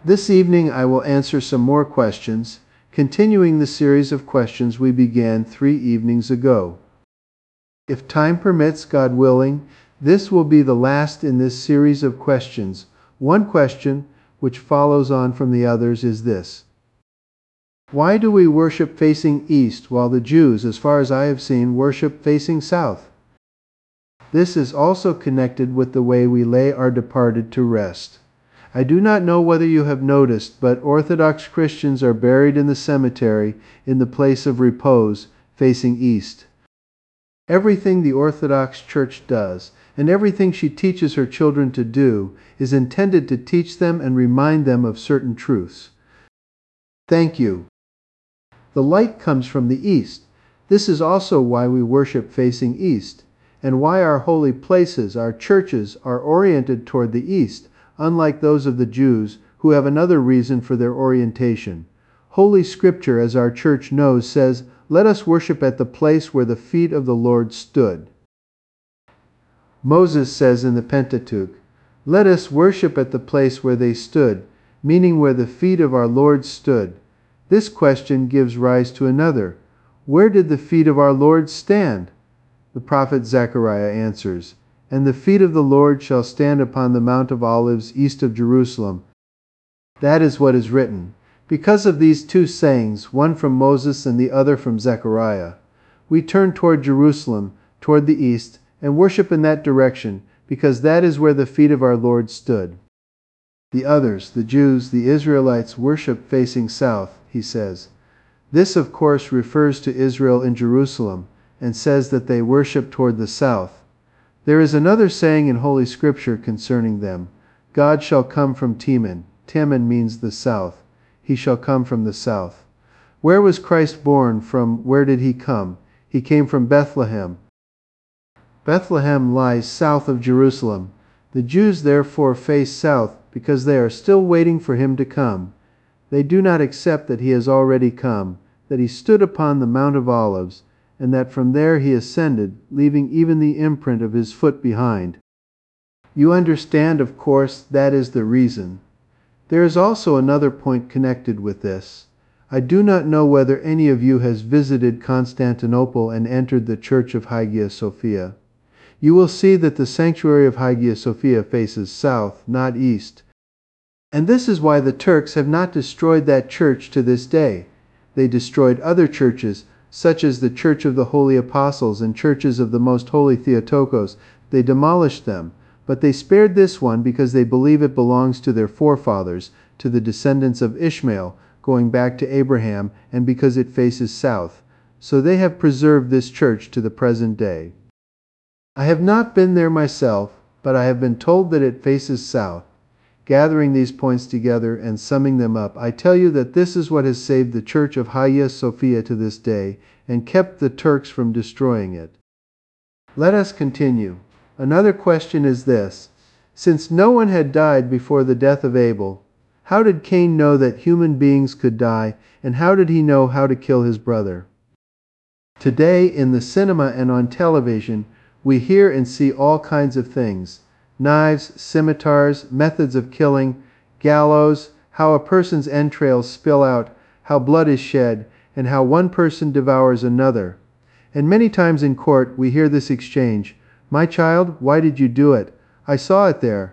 This evening I will answer some more questions, continuing the series of questions we began 3 evenings ago. If time permits, God willing, this will be the last in this series of questions. One question, which follows on from the others, is this: why do we worship facing east while the Jews, as far as I have seen, worship facing south? This is also connected with the way we lay our departed to rest. I do not know whether you have noticed, but Orthodox Christians are buried in the cemetery in the place of repose, facing east. Everything the Orthodox Church does, and everything she teaches her children to do, is intended to teach them and remind them of certain truths. Thank you. The light comes from the east. This is also why we worship facing east, and why our holy places, our churches, are oriented toward the east, unlike those of the Jews, who have another reason for their orientation. Holy Scripture, as our church knows, says, "Let us worship at the place where the feet of the Lord stood." Moses says in the Pentateuch, "Let us worship at the place where they stood," meaning where the feet of our Lord stood. This question gives rise to another. Where did the feet of our Lord stand? The prophet Zechariah answers, "And the feet of the Lord shall stand upon the Mount of Olives east of Jerusalem." That is what is written. Because of these two sayings, one from Moses and the other from Zechariah, we turn toward Jerusalem, toward the east, and worship in that direction, because that is where the feet of our Lord stood. The others, the Jews, the Israelites, worship facing south, he says. This, of course, refers to Israel in Jerusalem, and says that they worship toward the south. There is another saying in Holy Scripture concerning them: God shall come from Teman. Teman means the south. He shall come from the south. Where was Christ born? From where did he come? He came from Bethlehem. Bethlehem lies south of Jerusalem. The Jews therefore face south because they are still waiting for him to come. They do not accept that he has already come, that he stood upon the Mount of Olives, and that from there he ascended, leaving even the imprint of his foot behind. You understand, of course, that is the reason. There is also another point connected with this. I do not know whether any of you has visited Constantinople and entered the Church of Hagia Sophia. You will see that the sanctuary of Hagia Sophia faces south, not east. And this is why the Turks have not destroyed that church to this day. They destroyed other churches, such as the Church of the Holy Apostles and churches of the Most Holy Theotokos. They demolished them, but they spared this one because they believe it belongs to their forefathers, to the descendants of Ishmael, going back to Abraham, and because it faces south. So they have preserved this church to the present day. I have not been there myself, but I have been told that it faces south. Gathering these points together and summing them up, I tell you that this is what has saved the Church of Hagia Sophia to this day and kept the Turks from destroying it. Let us continue. Another question is this: since no one had died before the death of Abel, how did Cain know that human beings could die, and how did he know how to kill his brother? Today, in the cinema and on television, we hear and see all kinds of things: knives, scimitars, methods of killing, gallows, how a person's entrails spill out, how blood is shed, and how one person devours another. And many times in court we hear this exchange: "My child, why did you do it? I saw it there."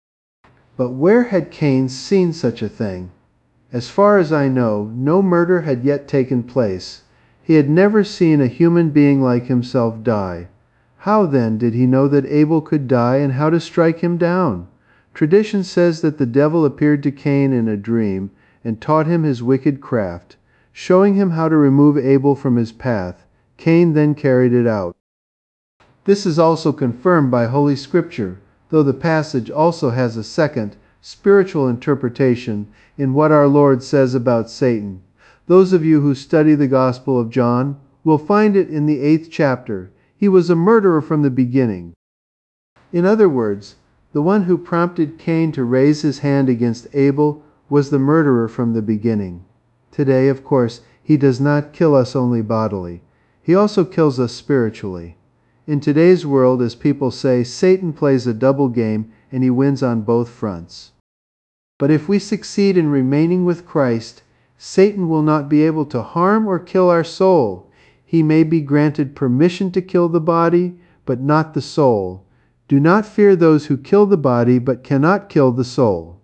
But where had Cain seen such a thing? As far as I know, no murder had yet taken place. He had never seen a human being like himself die. How then did he know that Abel could die and how to strike him down? Tradition says that the devil appeared to Cain in a dream and taught him his wicked craft, showing him how to remove Abel from his path. Cain then carried it out. This is also confirmed by Holy Scripture, though the passage also has a second, spiritual interpretation in what our Lord says about Satan. Those of you who study the Gospel of John will find it in the 8th chapter. He was a murderer from the beginning. In other words, the one who prompted Cain to raise his hand against Abel was the murderer from the beginning. Today, of course, he does not kill us only bodily. He also kills us spiritually. In today's world, as people say, Satan plays a double game and he wins on both fronts. But if we succeed in remaining with Christ, Satan will not be able to harm or kill our soul. He may be granted permission to kill the body, but not the soul. Do not fear those who kill the body, but cannot kill the soul.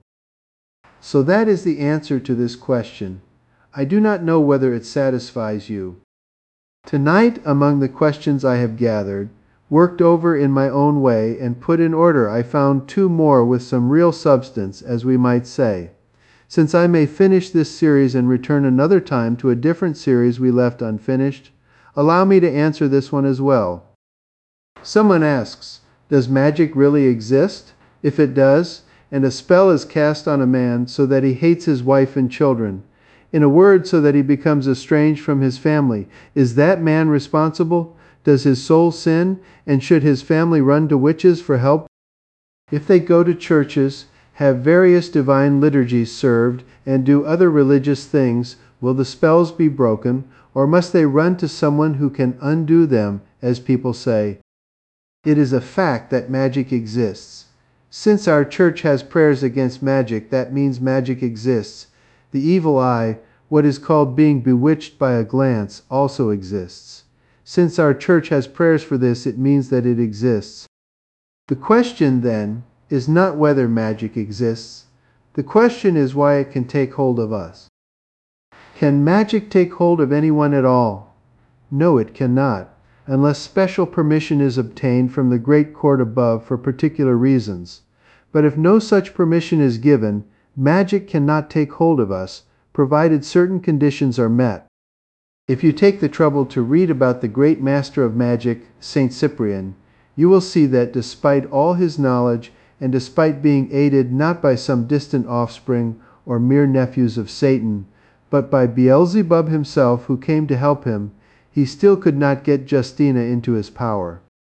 So that is the answer to this question. I do not know whether it satisfies you. Tonight, among the questions I have gathered, worked over in my own way, and put in order, I found 2 more with some real substance, as we might say. Since I may finish this series and return another time to a different series we left unfinished, allow me to answer this one as well. Someone asks, does magic really exist? If it does, and a spell is cast on a man so that he hates his wife and children, in a word, so that he becomes estranged from his family, is that man responsible? Does his soul sin, and should his family run to witches for help? If they go to churches, have various divine liturgies served, and do other religious things, will the spells be broken, or must they run to someone who can undo them, as people say? It is a fact that magic exists. Since our church has prayers against magic, that means magic exists. The evil eye, what is called being bewitched by a glance, also exists. Since our church has prayers for this, it means that it exists. The question, then, is not whether magic exists. The question is why it can take hold of us. Can magic take hold of anyone at all? No, it cannot, unless special permission is obtained from the great court above for particular reasons. But if no such permission is given, magic cannot take hold of us, provided certain conditions are met. If you take the trouble to read about the great master of magic, Saint Cyprian, you will see that despite all his knowledge, and despite being aided not by some distant offspring or mere nephews of Satan, but by Beelzebub himself who came to help him, he still could not get Justina into his power.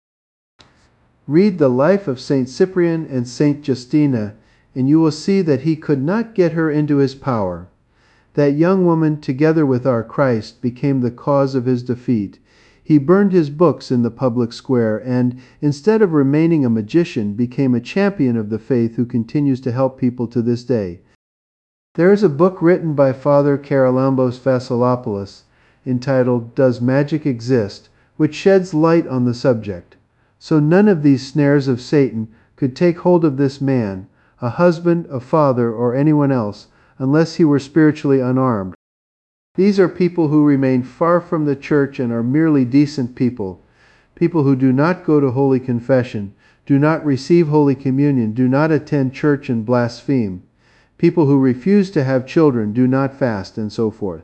Read the life of Saint Cyprian and Saint Justina, and you will see that he could not get her into his power. That young woman, together with our Christ, became the cause of his defeat. He burned his books in the public square, and, instead of remaining a magician, became a champion of the faith who continues to help people to this day. There is a book written by Father Charalambos Vasilopoulos, entitled Does Magic Exist?, which sheds light on the subject. So none of these snares of Satan could take hold of this man, a husband, a father, or anyone else, unless he were spiritually unarmed. These are people who remain far from the church and are merely decent people, people who do not go to Holy Confession, do not receive Holy Communion, do not attend church and blaspheme, people who refuse to have children, do not fast, and so forth.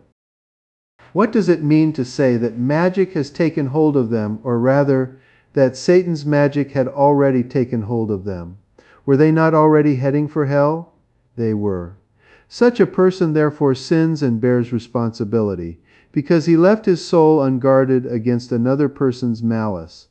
What does it mean to say that magic has taken hold of them, or rather, that Satan's magic had already taken hold of them? Were they not already heading for hell? They were. Such a person therefore sins and bears responsibility, because he left his soul unguarded against another person's malice.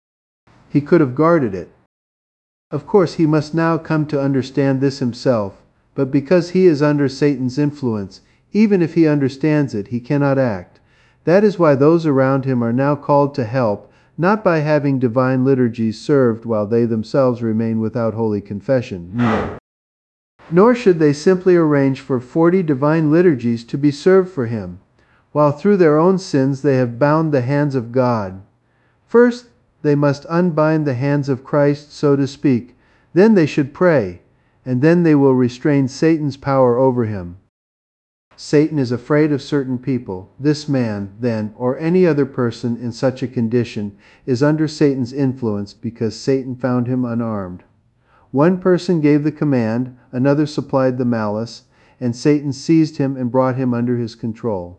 He could have guarded it. Of course, he must now come to understand this himself, but because he is under Satan's influence, even if he understands it, he cannot act. That is why those around him are now called to help, not by having divine liturgies served while they themselves remain without Holy Confession. No. Nor should they simply arrange for 40 divine liturgies to be served for him, while through their own sins they have bound the hands of God. First, they must unbind the hands of Christ, so to speak. Then they should pray, and then they will restrain Satan's power over him. Satan is afraid of certain people. This man, then, or any other person in such a condition, is under Satan's influence because Satan found him unarmed. One person gave the command, another supplied the malice, and Satan seized him and brought him under his control.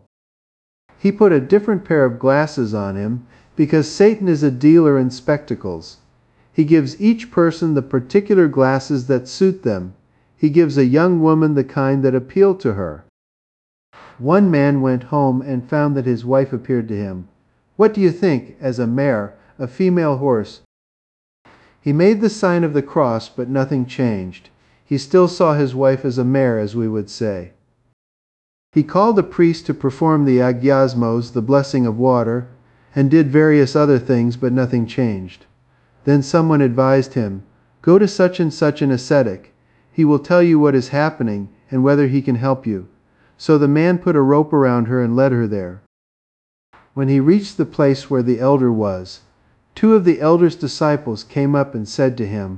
He put a different pair of glasses on him because Satan is a dealer in spectacles. He gives each person the particular glasses that suit them. He gives a young woman the kind that appeal to her. One man went home and found that his wife appeared to him. What do you think, as a mare, a female horse? He made the sign of the cross, but nothing changed. He still saw his wife as a mare, as we would say. He called a priest to perform the agiasmos, the blessing of water, and did various other things, but nothing changed. Then someone advised him, "Go to such and such an ascetic. He will tell you what is happening and whether he can help you." So the man put a rope around her and led her there. When he reached the place where the elder was, two of the elder's disciples came up and said to him,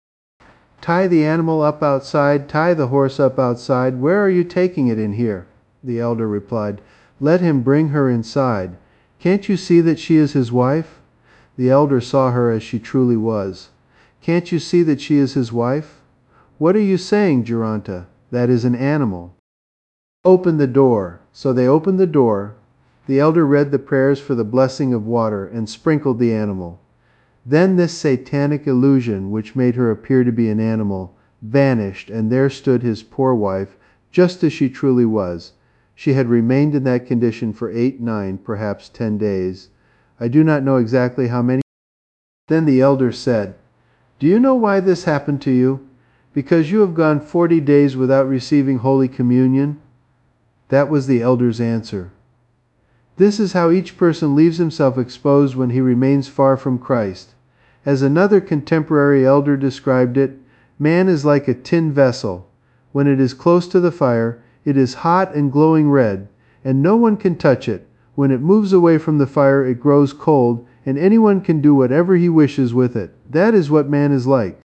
"Tie the animal up outside, tie the horse up outside. Where are you taking it in here?" The elder replied, "Let him bring her inside. Can't you see that she is his wife?" The elder saw her as she truly was. "Can't you see that she is his wife?" "What are you saying, Geronta? That is an animal." "Open the door." So they opened the door. The elder read the prayers for the blessing of water and sprinkled the animal. Then this satanic illusion, which made her appear to be an animal, vanished, and there stood his poor wife, just as she truly was. She had remained in that condition for 8, 9, perhaps 10 days. I do not know exactly how many. Then the elder said, "Do you know why this happened to you? Because you have gone 40 days without receiving Holy Communion?" That was the elder's answer. This is how each person leaves himself exposed when he remains far from Christ. As another contemporary elder described it, man is like a tin vessel. When it is close to the fire, it is hot and glowing red, and no one can touch it. When it moves away from the fire, it grows cold, and anyone can do whatever he wishes with it. That is what man is like.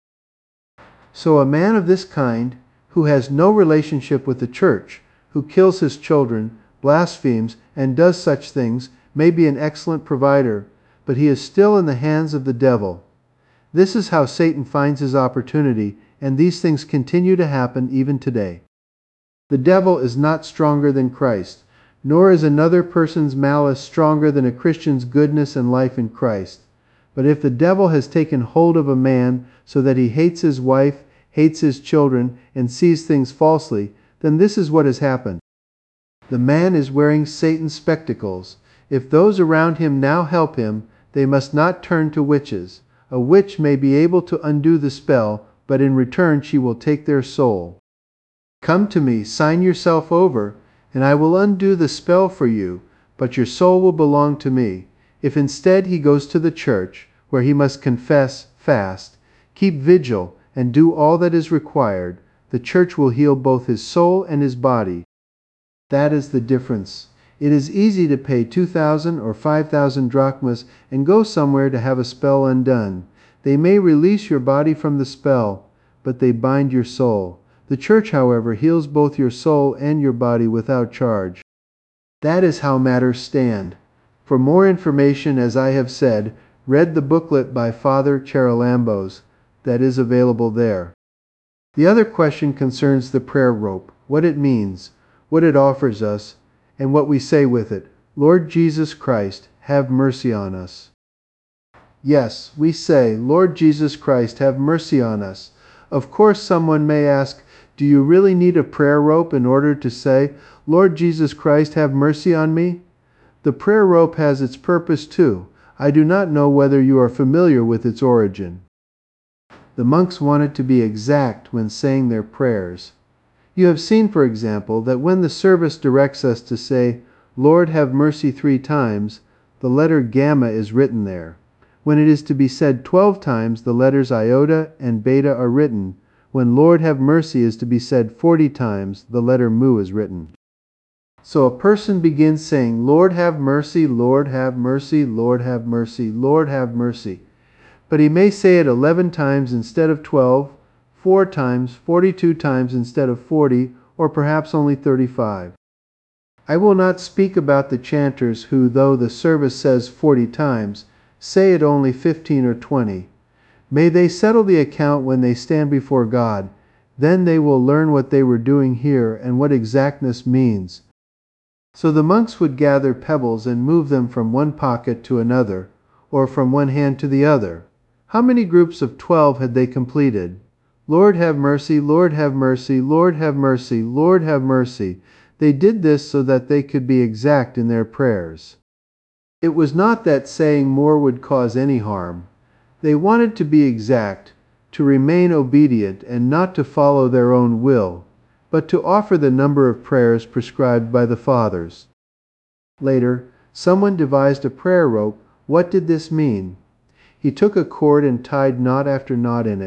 So a man of this kind, who has no relationship with the church, who kills his children, blasphemes, and does such things, may be an excellent provider, but he is still in the hands of the devil. This is how Satan finds his opportunity, and these things continue to happen even today. The devil is not stronger than Christ, nor is another person's malice stronger than a Christian's goodness and life in Christ. But if the devil has taken hold of a man so that he hates his wife, hates his children, and sees things falsely, then this is what has happened. The man is wearing Satan's spectacles. If those around him now help him, they must not turn to witches. A witch may be able to undo the spell, but in return she will take their soul. "Come to me, sign yourself over, and I will undo the spell for you, but your soul will belong to me." If instead he goes to the church, where he must confess, fast, keep vigil, and do all that is required, the church will heal both his soul and his body. That is the difference. It is easy to pay 2,000 or 5,000 drachmas and go somewhere to have a spell undone. They may release your body from the spell, but they bind your soul. The church, however, heals both your soul and your body without charge. That is how matters stand. For more information, as I have said, read the booklet by Father Charalambos that is available there. The other question concerns the prayer rope, what it means, what it offers us, and what we say with it. Lord Jesus Christ, have mercy on us. Yes, we say, Lord Jesus Christ, have mercy on us. Of course, someone may ask, do you really need a prayer rope in order to say, Lord Jesus Christ, have mercy on me? The prayer rope has its purpose too. I do not know whether you are familiar with its origin. The monks wanted to be exact when saying their prayers. You have seen, for example, that when the service directs us to say, Lord have mercy 3 times, the letter gamma is written there. When it is to be said 12 times, the letters iota and beta are written. When Lord have mercy is to be said 40 times, the letter mu is written. So a person begins saying, Lord have mercy, Lord have mercy, Lord have mercy, Lord have mercy. But he may say it 11 times instead of 12, 4 times, 42 times instead of 40, or perhaps only 35. I will not speak about the chanters who, though the service says 40 times, say it only 15 or 20. May they settle the account when they stand before God. Then they will learn what they were doing here and what exactness means. So the monks would gather pebbles and move them from one pocket to another, or from one hand to the other. How many groups of 12 had they completed? Lord have mercy, Lord have mercy, Lord have mercy, Lord have mercy. They did this so that they could be exact in their prayers. It was not that saying more would cause any harm. They wanted to be exact, to remain obedient and not to follow their own will, but to offer the number of prayers prescribed by the Fathers. Later, someone devised a prayer rope. What did this mean? He took a cord and tied knot after knot in it,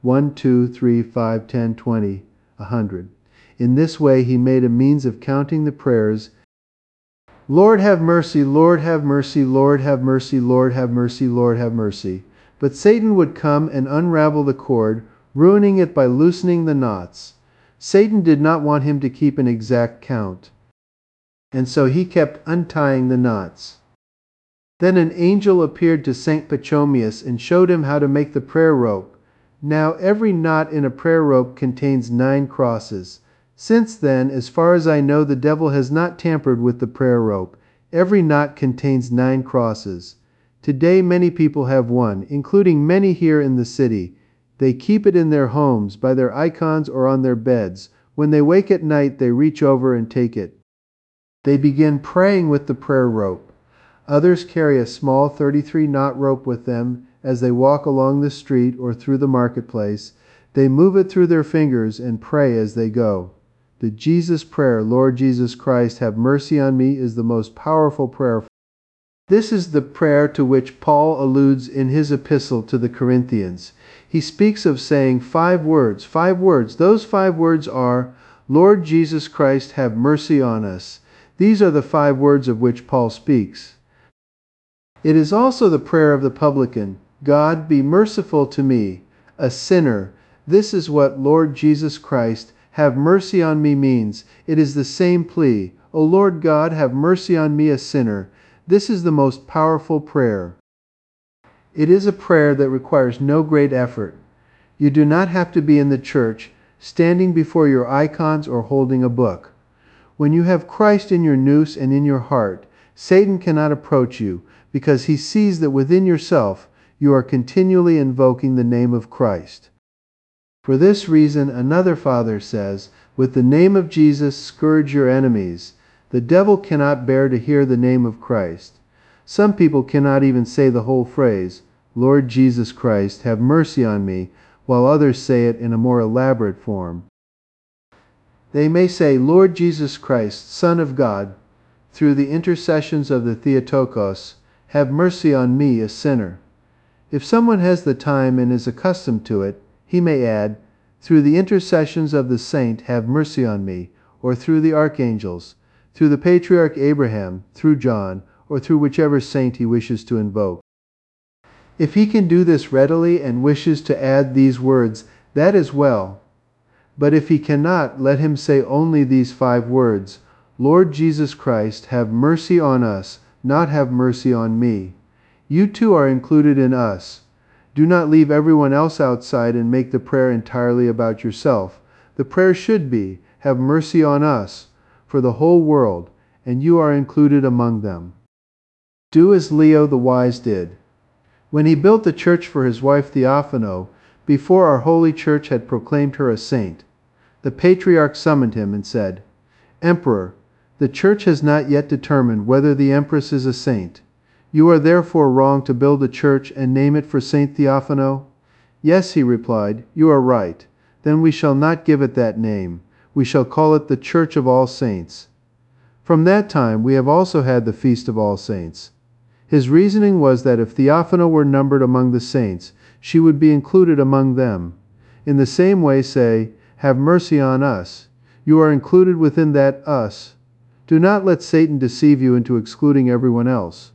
1, 2, 3, 5, 10, 20, 100. In this way he made a means of counting the prayers. Lord have mercy, Lord have mercy, Lord have mercy, Lord have mercy, Lord have mercy. But Satan would come and unravel the cord, ruining it by loosening the knots. Satan did not want him to keep an exact count, and so he kept untying the knots. Then an angel appeared to St. Pachomius and showed him how to make the prayer rope. Now every knot in a prayer rope contains 9 crosses. Since then, as far as I know, the devil has not tampered with the prayer rope. Every knot contains 9 crosses. Today many people have one, including many here in the city. They keep it in their homes, by their icons, or on their beds. When they wake at night, they reach over and take it. They begin praying with the prayer rope. Others carry a small 33-knot rope with them as they walk along the street or through the marketplace. They move it through their fingers and pray as they go. The Jesus prayer, Lord Jesus Christ, have mercy on me, is the most powerful prayer. This is the prayer to which Paul alludes in his epistle to the Corinthians. He speaks of saying 5 words. 5 words. Those 5 words are, Lord Jesus Christ, have mercy on us. These are the 5 words of which Paul speaks. It is also the prayer of the publican, God, be merciful to me, a sinner. This is what Lord Jesus Christ, have mercy on me means. It is the same plea. O Lord God, have mercy on me, a sinner. This is the most powerful prayer. It is a prayer that requires no great effort. You do not have to be in the church, standing before your icons or holding a book. When you have Christ in your nous and in your heart, Satan cannot approach you, because he sees that within yourself you are continually invoking the name of Christ. For this reason, another father says, with the name of Jesus scourge your enemies. The devil cannot bear to hear the name of Christ. Some people cannot even say the whole phrase, Lord Jesus Christ, have mercy on me, while others say it in a more elaborate form. They may say, Lord Jesus Christ, Son of God, through the intercessions of the Theotokos, have mercy on me, a sinner. If someone has the time and is accustomed to it, he may add, through the intercessions of the saint, have mercy on me, or through the archangels, through the patriarch Abraham, through John, or through whichever saint he wishes to invoke. If he can do this readily and wishes to add these words, that is well. But if he cannot, let him say only these 5 words, Lord Jesus Christ, have mercy on us, not have mercy on me. You too are included in us. Do not leave everyone else outside and make the prayer entirely about yourself. The prayer should be, have mercy on us, for the whole world, and you are included among them. Do as Leo the Wise did. When he built the church for his wife Theophano, before our holy church had proclaimed her a saint, the patriarch summoned him and said, Emperor, the church has not yet determined whether the empress is a saint. You are therefore wrong to build a church and name it for Saint Theophano? Yes, he replied, you are right. Then we shall not give it that name. We shall call it the Church of All Saints. From that time we have also had the Feast of All Saints. His reasoning was that if Theophano were numbered among the saints, she would be included among them. In the same way say, have mercy on us. You are included within that us. Do not let Satan deceive you into excluding everyone else.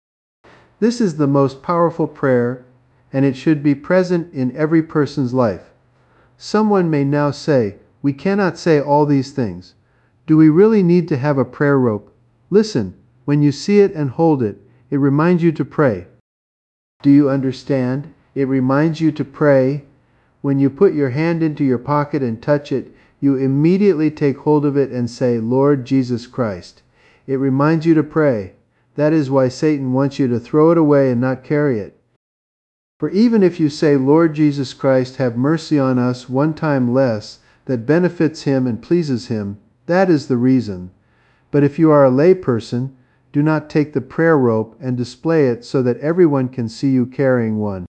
This is the most powerful prayer, and it should be present in every person's life. Someone may now say, we cannot say all these things. Do we really need to have a prayer rope? Listen, when you see it and hold it, it reminds you to pray. Do you understand? It reminds you to pray. When you put your hand into your pocket and touch it, you immediately take hold of it and say, Lord Jesus Christ. It reminds you to pray. That is why Satan wants you to throw it away and not carry it. For even if you say, Lord Jesus Christ, have mercy on us one time less, that benefits him and pleases him, that is the reason. But if you are a lay person, do not take the prayer rope and display it so that everyone can see you carrying one.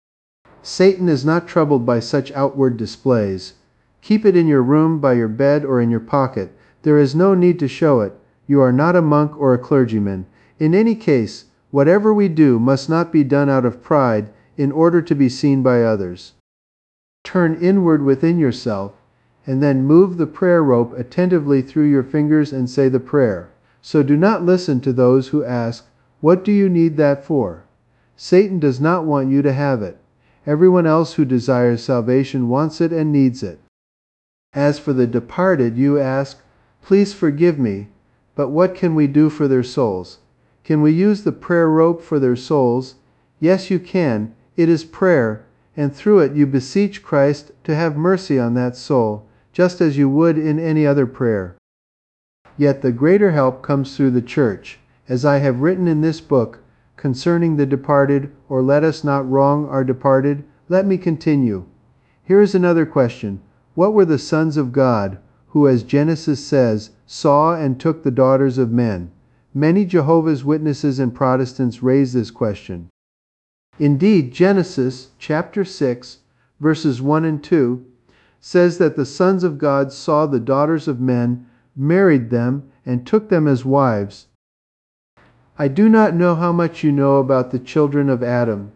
Satan is not troubled by such outward displays. Keep it in your room, by your bed, or in your pocket. There is no need to show it. You are not a monk or a clergyman. In any case, whatever we do must not be done out of pride in order to be seen by others. Turn inward within yourself, and then move the prayer rope attentively through your fingers and say the prayer. So do not listen to those who ask, "What do you need that for?" Satan does not want you to have it. Everyone else who desires salvation wants it and needs it. As for the departed, you ask, "Please forgive me, but what can we do for their souls?" Can we use the prayer rope for their souls? Yes, you can. It is prayer, and through it you beseech Christ to have mercy on that soul, just as you would in any other prayer. Yet the greater help comes through the church, as I have written in this book, concerning the departed, or let us not wrong our departed. Let me continue. Here is another question. What were the sons of God, who, as Genesis says, saw and took the daughters of men? Many Jehovah's Witnesses and Protestants raise this question. Indeed, Genesis chapter 6, verses 1 and 2, says that the sons of God saw the daughters of men, married them, and took them as wives. I do not know how much you know about the children of Adam.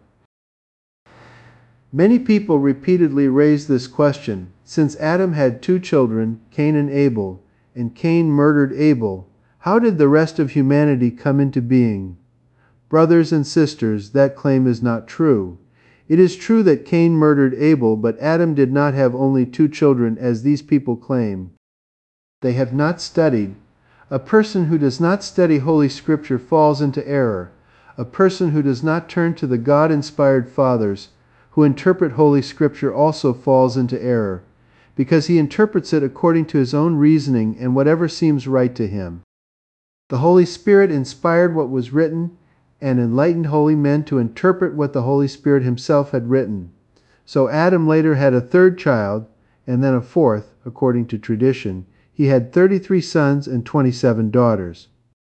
Many people repeatedly raise this question. Since Adam had two children, Cain and Abel, and Cain murdered Abel, how did the rest of humanity come into being? Brothers and sisters, that claim is not true. It is true that Cain murdered Abel, but Adam did not have only two children, as these people claim. They have not studied. A person who does not study Holy Scripture falls into error. A person who does not turn to the God-inspired fathers, who interpret Holy Scripture, also falls into error, because he interprets it according to his own reasoning and whatever seems right to him. The Holy Spirit inspired what was written and enlightened holy men to interpret what the Holy Spirit himself had written. So Adam later had a third child, and then a fourth, according to tradition. He had 33 sons and 27 daughters.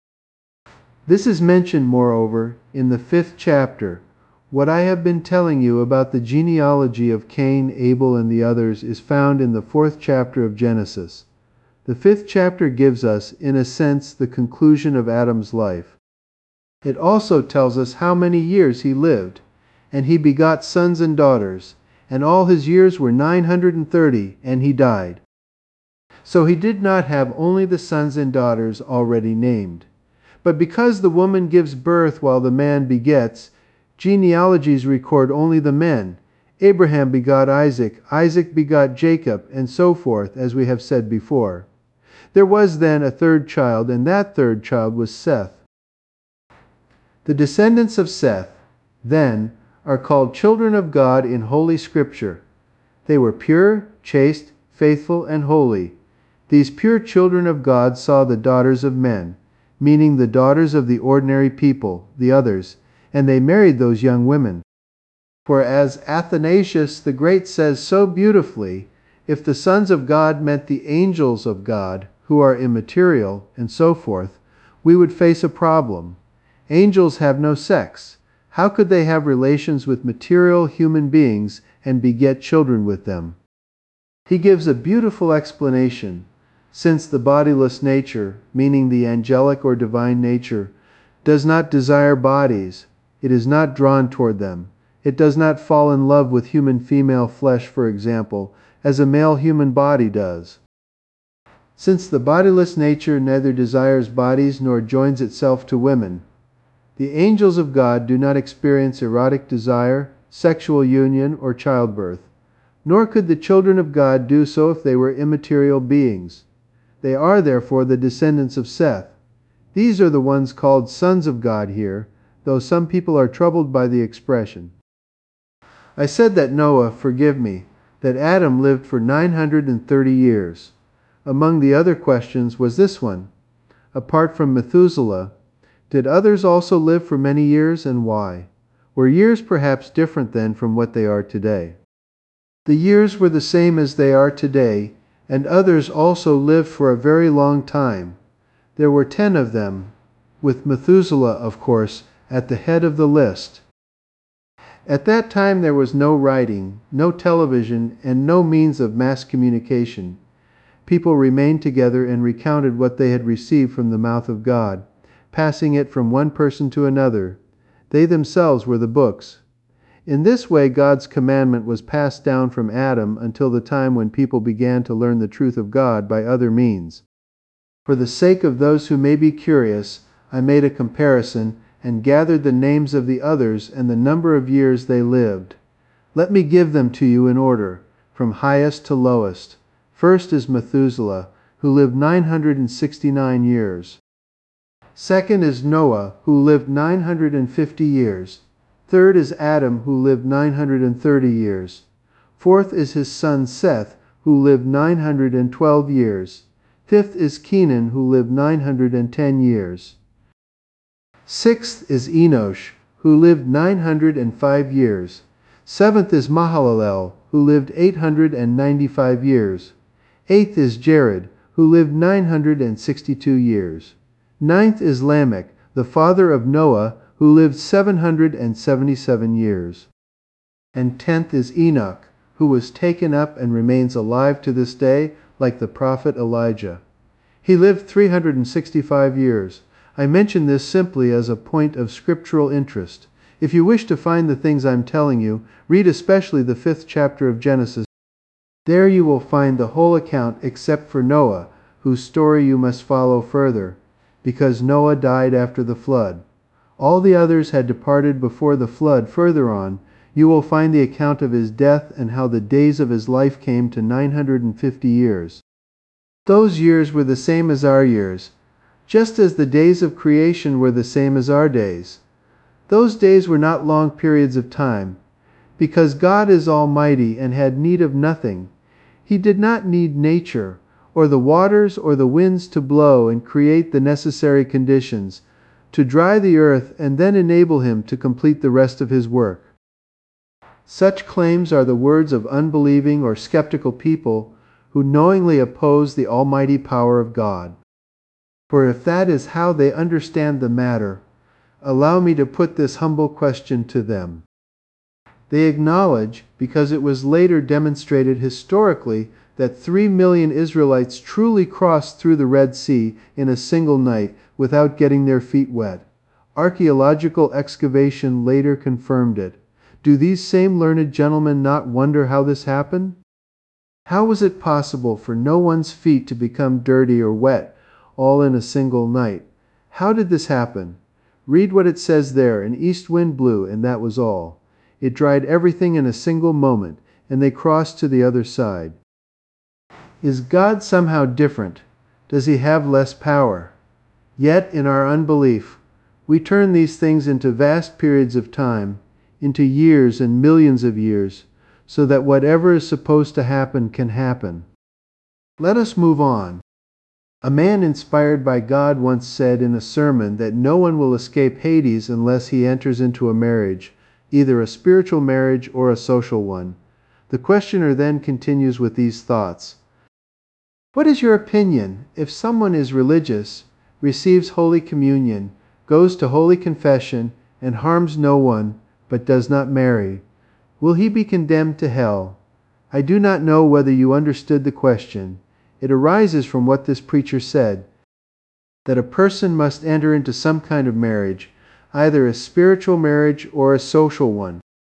This is mentioned, moreover, in the 5th chapter. What I have been telling you about the genealogy of Cain, Abel, and the others is found in the 4th chapter of Genesis. The 5th chapter gives us, in a sense, the conclusion of Adam's life. It also tells us how many years he lived, and he begot sons and daughters, and all his years were 930, and he died. So he did not have only the sons and daughters already named. But because the woman gives birth while the man begets, genealogies record only the men. Abraham begot Isaac, Isaac begot Jacob, and so forth, as we have said before. There was then a third child, and that third child was Seth. The descendants of Seth, then, are called children of God in Holy Scripture. They were pure, chaste, faithful, and holy. These pure children of God saw the daughters of men, meaning the daughters of the ordinary people, the others, and they married those young women. For as Athanasius the Great says so beautifully, if the sons of God meant the angels of God, who are immaterial, and so forth, we would face a problem. Angels have no sex. How could they have relations with material human beings and beget children with them? He gives a beautiful explanation. Since the bodiless nature, meaning the angelic or divine nature, does not desire bodies, it is not drawn toward them. It does not fall in love with human female flesh, for example, as a male human body does. Since the bodiless nature neither desires bodies nor joins itself to women, the angels of God do not experience erotic desire, sexual union, or childbirth. Nor could the children of God do so if they were immaterial beings. They are therefore the descendants of Seth. These are the ones called sons of God here, though some people are troubled by the expression. I said that Noah, forgive me, that Adam lived for 930 years. Among the other questions was this one. Apart from Methuselah, did others also live for many years, and why? Were years perhaps different then from what they are today? The years were the same as they are today, and others also lived for a very long time. There were 10 of them, with Methuselah, of course, at the head of the list. At that time there was no writing, no television, and no means of mass communication. People remained together and recounted what they had received from the mouth of God, passing it from one person to another. They themselves were the books. In this way, God's commandment was passed down from Adam until the time when people began to learn the truth of God by other means. For the sake of those who may be curious, I made a comparison and gathered the names of the others and the number of years they lived. Let me give them to you in order, from highest to lowest. First is Methuselah, who lived 969 years. Second is Noah, who lived 950 years. Third is Adam, who lived 930 years. Fourth is his son Seth, who lived 912 years. Fifth is Kenan, who lived 910 years. Sixth is Enosh, who lived 905 years. Seventh is Mahalalel, who lived 895 years. Eighth is Jared, who lived 962 years. Ninth is Lamech, the father of Noah, who lived 777 years. And 10th is Enoch, who was taken up and remains alive to this day, like the prophet Elijah. He lived 365 years. I mention this simply as a point of scriptural interest. If you wish to find the things I'm telling you, read especially the 5th chapter of Genesis. There you will find the whole account except for Noah, whose story you must follow further, because Noah died after the flood. All the others had departed before the flood. Further on, you will find the account of his death and how the days of his life came to 950 years. Those years were the same as our years, just as the days of creation were the same as our days. Those days were not long periods of time, because God is almighty and had need of nothing. He did not need nature, or the waters or the winds to blow and create the necessary conditions, to dry the earth and then enable him to complete the rest of his work. Such claims are the words of unbelieving or skeptical people who knowingly oppose the almighty power of God. For if that is how they understand the matter, allow me to put this humble question to them. They acknowledge, because it was later demonstrated historically, that 3 million Israelites truly crossed through the Red Sea in a single night without getting their feet wet. Archaeological excavation later confirmed it. Do these same learned gentlemen not wonder how this happened? How was it possible for no one's feet to become dirty or wet all in a single night? How did this happen? Read what it says there. An east wind blew, and that was all. It dried everything in a single moment, and they crossed to the other side. Is God somehow different? Does he have less power? Yet, in our unbelief, we turn these things into vast periods of time, into years and millions of years, so that whatever is supposed to happen can happen. Let us move on. A man inspired by God once said in a sermon that no one will escape Hades unless he enters into a marriage, either a spiritual marriage or a social one. The questioner then continues with these thoughts. What is your opinion if someone is religious, receives Holy Communion, goes to Holy Confession, and harms no one, but does not marry? Will he be condemned to hell? I do not know whether you understood the question. It arises from what this preacher said, that a person must enter into some kind of marriage, either a spiritual marriage or a social one.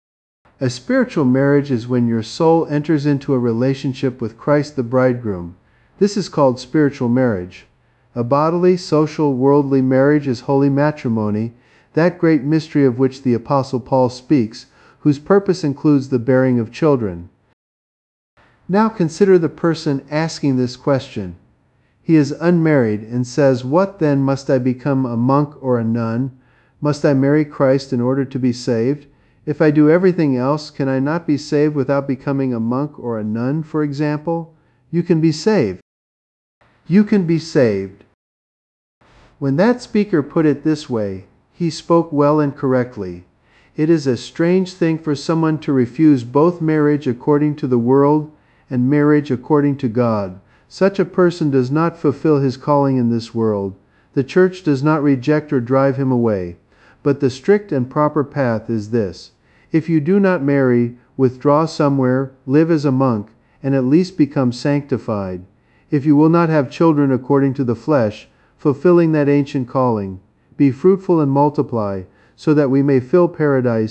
A spiritual marriage is when your soul enters into a relationship with Christ the bridegroom. This is called spiritual marriage. A bodily, social, worldly marriage is holy matrimony, that great mystery of which the Apostle Paul speaks, whose purpose includes the bearing of children. Now consider the person asking this question. He is unmarried and says, "What then, must I become a monk or a nun? Must I marry Christ in order to be saved? If I do everything else, can I not be saved without becoming a monk or a nun, for example?" You can be saved. You can be saved. When that speaker put it this way, he spoke well and correctly. It is a strange thing for someone to refuse both marriage according to the world and marriage according to God. Such a person does not fulfill his calling in this world. The church does not reject or drive him away. But the strict and proper path is this. If you do not marry, withdraw somewhere, live as a monk, and at least become sanctified. If you will not have children according to the flesh, fulfilling that ancient calling, be fruitful and multiply, so that we may fill paradise,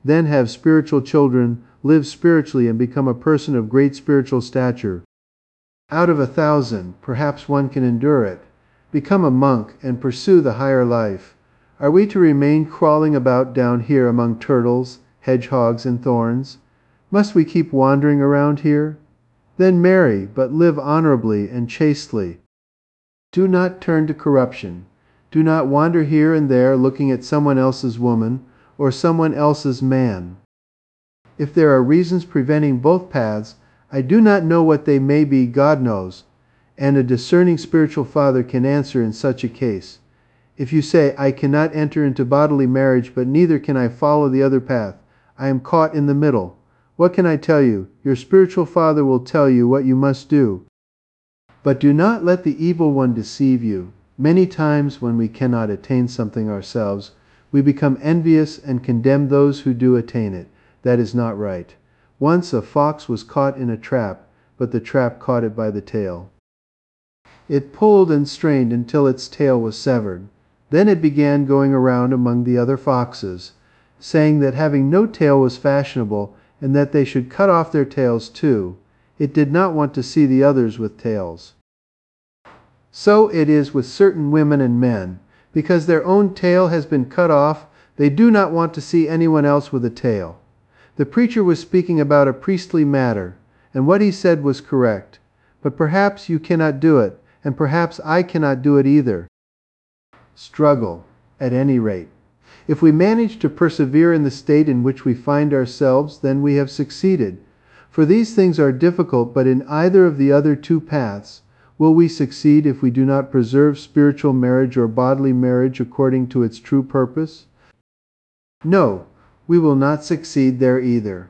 then have spiritual children, live spiritually, and become a person of great spiritual stature. Out of 1,000, perhaps one can endure it. Become a monk and pursue the higher life. Are we to remain crawling about down here among turtles, hedgehogs, and thorns? Must we keep wandering around here? Then marry, but live honorably and chastely. Do not turn to corruption. Do not wander here and there looking at someone else's woman or someone else's man. If there are reasons preventing both paths, I do not know what they may be, God knows, and a discerning spiritual father can answer in such a case. If you say, I cannot enter into bodily marriage, but neither can I follow the other path, I am caught in the middle. What can I tell you? Your spiritual father will tell you what you must do. But do not let the evil one deceive you. Many times when we cannot attain something ourselves, we become envious and condemn those who do attain it. That is not right. Once a fox was caught in a trap, but the trap caught it by the tail. It pulled and strained until its tail was severed. Then it began going around among the other foxes, saying that having no tail was fashionable and that they should cut off their tails too. It did not want to see the others with tails. So it is with certain women and men. Because their own tail has been cut off, they do not want to see anyone else with a tail. The preacher was speaking about a priestly matter, and what he said was correct. But perhaps you cannot do it, and perhaps I cannot do it either. Struggle, at any rate. If we manage to persevere in the state in which we find ourselves, then we have succeeded. For these things are difficult, but in either of the other two paths, will we succeed if we do not preserve spiritual marriage or bodily marriage according to its true purpose? No, we will not succeed there either.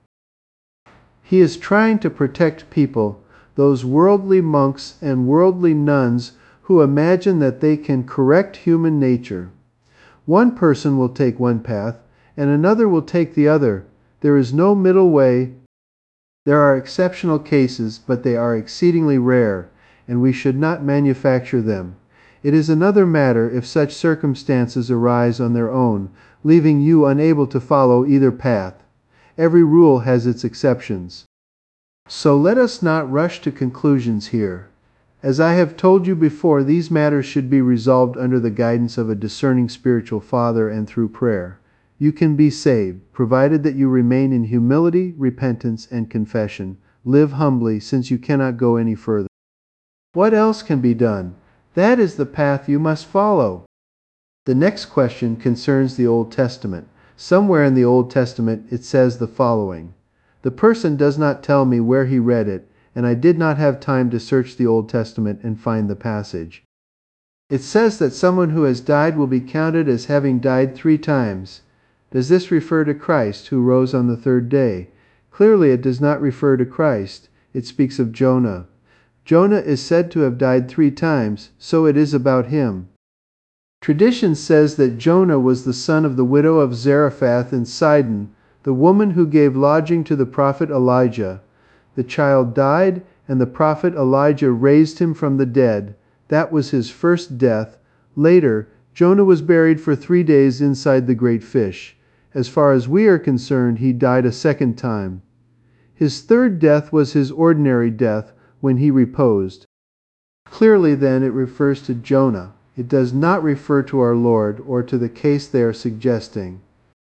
He is trying to protect people, those worldly monks and worldly nuns who imagine that they can correct human nature. One person will take one path, and another will take the other. There is no middle way. There are exceptional cases, but they are exceedingly rare, and we should not manufacture them. It is another matter if such circumstances arise on their own, leaving you unable to follow either path. Every rule has its exceptions. So let us not rush to conclusions here. As I have told you before, these matters should be resolved under the guidance of a discerning spiritual father and through prayer. You can be saved, provided that you remain in humility, repentance, and confession. Live humbly, since you cannot go any further. What else can be done? That is the path you must follow. The next question concerns the Old Testament. Somewhere in the Old Testament it says the following. The person does not tell me where he read it, and I did not have time to search the Old Testament and find the passage. It says that someone who has died will be counted as having died 3 times. Does this refer to Christ, who rose on the 3rd day? Clearly it does not refer to Christ. It speaks of Jonah. Jonah is said to have died 3 times, so it is about him. Tradition says that Jonah was the son of the widow of Zarephath in Sidon, the woman who gave lodging to the prophet Elijah. The child died, and the prophet Elijah raised him from the dead. That was his first death. Later, Jonah was buried for 3 days inside the great fish. As far as we are concerned, he died a 2nd time. His 3rd death was his ordinary death, when he reposed. Clearly, then, it refers to Jonah. It does not refer to our Lord or to the case they are suggesting.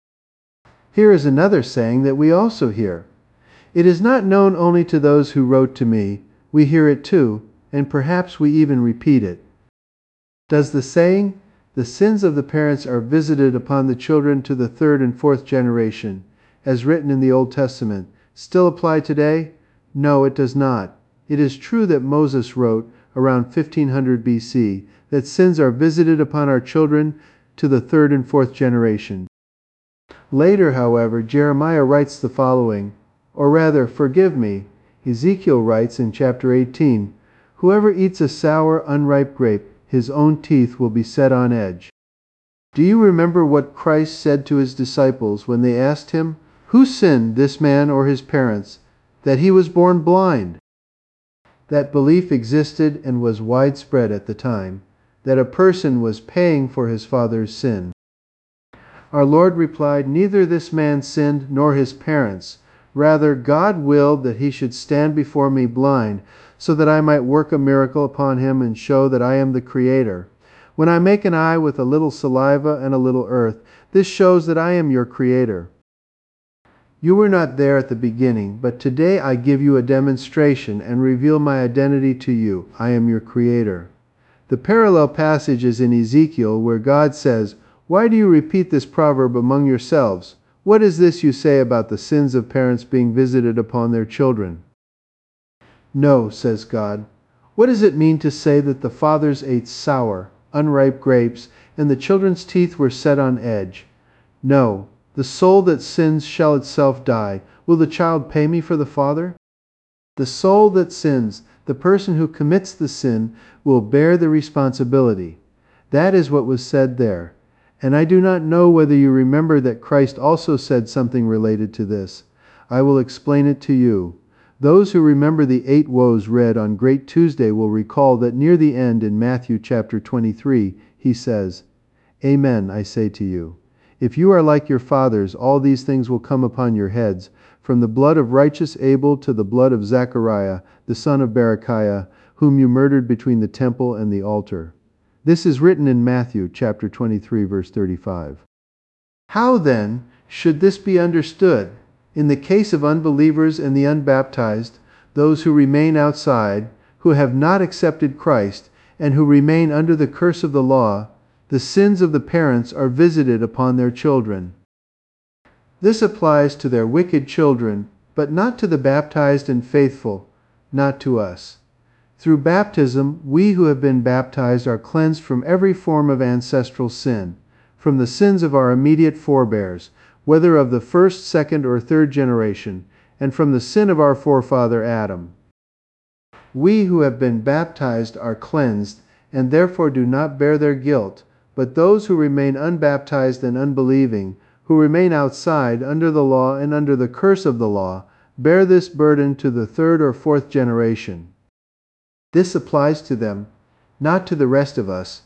Here is another saying that we also hear. It is not known only to those who wrote to me. We hear it too, and perhaps we even repeat it. Does the saying, the sins of the parents are visited upon the children to the 3rd and 4th generation, as written in the Old Testament, still apply today? No, it does not. It is true that Moses wrote, around 1500 BC, that sins are visited upon our children to the 3rd and 4th generation. Later, however, Jeremiah writes the following, or rather, forgive me, Ezekiel writes in chapter 18, whoever eats a sour, unripe grape, his own teeth will be set on edge. Do you remember what Christ said to his disciples when they asked him, who sinned, this man or his parents, that he was born blind? That belief existed and was widespread at the time, that a person was paying for his father's sin. Our Lord replied, "Neither this man sinned nor his parents. Rather, God willed that he should stand before me blind, so that I might work a miracle upon him and show that I am the Creator. When I make an eye with a little saliva and a little earth, this shows that I am your Creator. You were not there at the beginning, but today I give you a demonstration and reveal my identity to you. I am your Creator." The parallel passage is in Ezekiel, where God says, "Why do you repeat this proverb among yourselves? What is this you say about the sins of parents being visited upon their children?" "No," says God. "What does it mean to say that the fathers ate sour, unripe grapes, and the children's teeth were set on edge? No, the soul that sins shall itself die. Will the child pay me for the father?" The soul that sins, the person who commits the sin, will bear the responsibility. That is what was said there. And I do not know whether you remember that Christ also said something related to this. I will explain it to you. Those who remember the 8 woes read on Great Tuesday will recall that near the end in Matthew chapter 23, he says, "Amen, I say to you, if you are like your fathers, all these things will come upon your heads, from the blood of righteous Abel to the blood of Zechariah, the son of Berechiah, whom you murdered between the temple and the altar." This is written in Matthew chapter 23, verse 35. How then should this be understood? In the case of unbelievers and the unbaptized, those who remain outside, who have not accepted Christ, and who remain under the curse of the law, the sins of the parents are visited upon their children. This applies to their wicked children, but not to the baptized and faithful, not to us. Through baptism, we who have been baptized are cleansed from every form of ancestral sin, from the sins of our immediate forebears, whether of the first, second, or third generation, and from the sin of our forefather Adam. We who have been baptized are cleansed, and therefore do not bear their guilt, but those who remain unbaptized and unbelieving, who remain outside under the law and under the curse of the law, bear this burden to the third or fourth generation. This applies to them, not to the rest of us.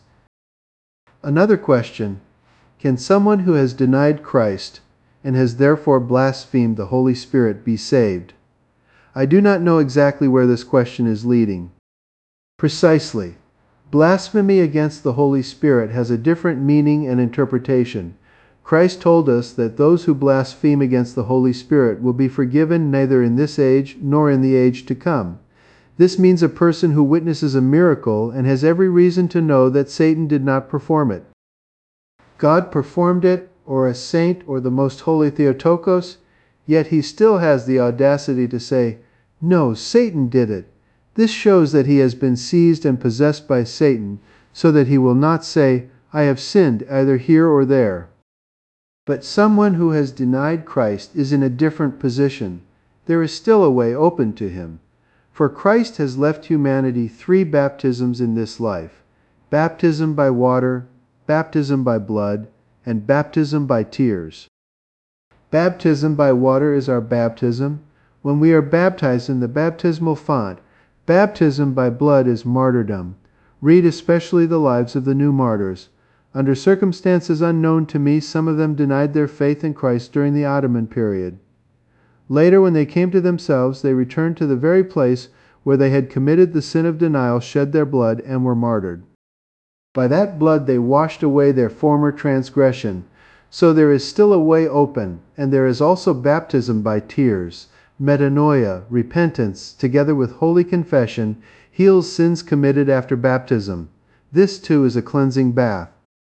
Another question: can someone who has denied Christ and has therefore blasphemed the Holy Spirit be saved? I do not know exactly where this question is leading. Precisely. Blasphemy against the Holy Spirit has a different meaning and interpretation. Christ told us that those who blaspheme against the Holy Spirit will be forgiven neither in this age nor in the age to come. This means a person who witnesses a miracle and has every reason to know that Satan did not perform it. God performed it, or a saint, or the most holy Theotokos, yet he still has the audacity to say, "No, Satan did it." This shows that he has been seized and possessed by Satan, so that he will not say, "I have sinned either here or there." But someone who has denied Christ is in a different position. There is still a way open to him. For Christ has left humanity 3 baptisms in this life: baptism by water, baptism by blood, and baptism by tears. Baptism by water is our baptism, when we are baptized in the baptismal font. Baptism by blood is martyrdom. Read especially the lives of the new martyrs. Under circumstances unknown to me, some of them denied their faith in Christ during the Ottoman period. Later, when they came to themselves, they returned to the very place where they had committed the sin of denial, shed their blood, and were martyred. By that blood they washed away their former transgression. So there is still a way open, and there is also baptism by tears. Metanoia, repentance, together with holy confession, heals sins committed after baptism. This too is a cleansing bath.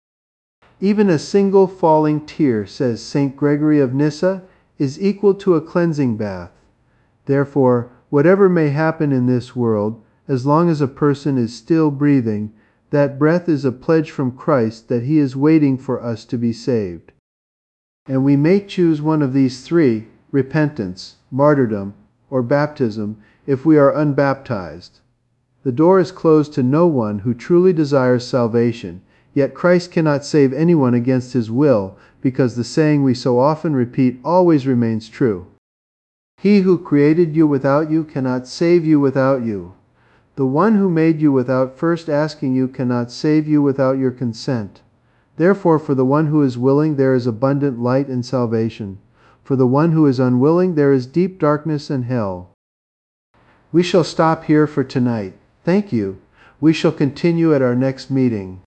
Even a single falling tear, says St. Gregory of Nyssa, is equal to a cleansing bath. Therefore, whatever may happen in this world, as long as a person is still breathing, that breath is a pledge from Christ that he is waiting for us to be saved. And we may choose one of these 3, repentance, martyrdom, or baptism, if we are unbaptized. The door is closed to no one who truly desires salvation, yet Christ cannot save anyone against his will, because the saying we so often repeat always remains true. He who created you without you cannot save you without you. The one who made you without first asking you cannot save you without your consent. Therefore, for the one who is willing, there is abundant light and salvation. For the one who is unwilling, there is deep darkness and hell. We shall stop here for tonight. Thank you. We shall continue at our next meeting.